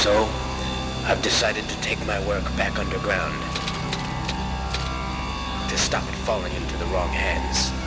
So, I've decided to take my work back underground. To stop it falling into the wrong hands.